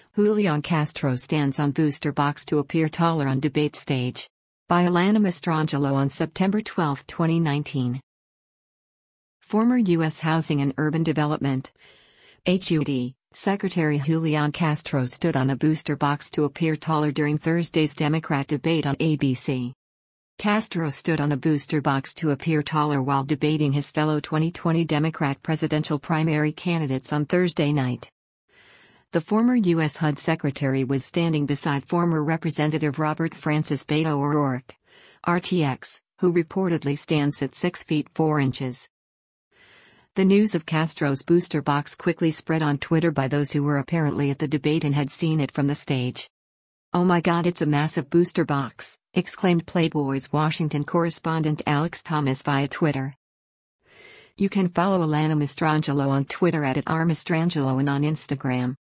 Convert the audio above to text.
Julian Castro stands on booster box to appear taller on debate stage. By Alana Mastrangelo on September 12, 2019. Former U.S. Housing and Urban Development (HUD) Secretary Julian Castro stood on a booster box to appear taller during Thursday's Democrat debate on ABC. Castro stood on a booster box to appear taller while debating his fellow 2020 Democrat presidential primary candidates on Thursday night. The former U.S. HUD secretary was standing beside former Representative Robert Francis Beto O'Rourke, RTX, who reportedly stands at 6 feet 4 inches. The news of Castro's booster box quickly spread on Twitter by those who were apparently at the debate and had seen it from the stage. "Oh my God, it's a massive booster box," exclaimed Playboy's Washington correspondent Alex Thomas via Twitter. You can follow Alana Mastrangelo on Twitter @rmastrangelo and on Instagram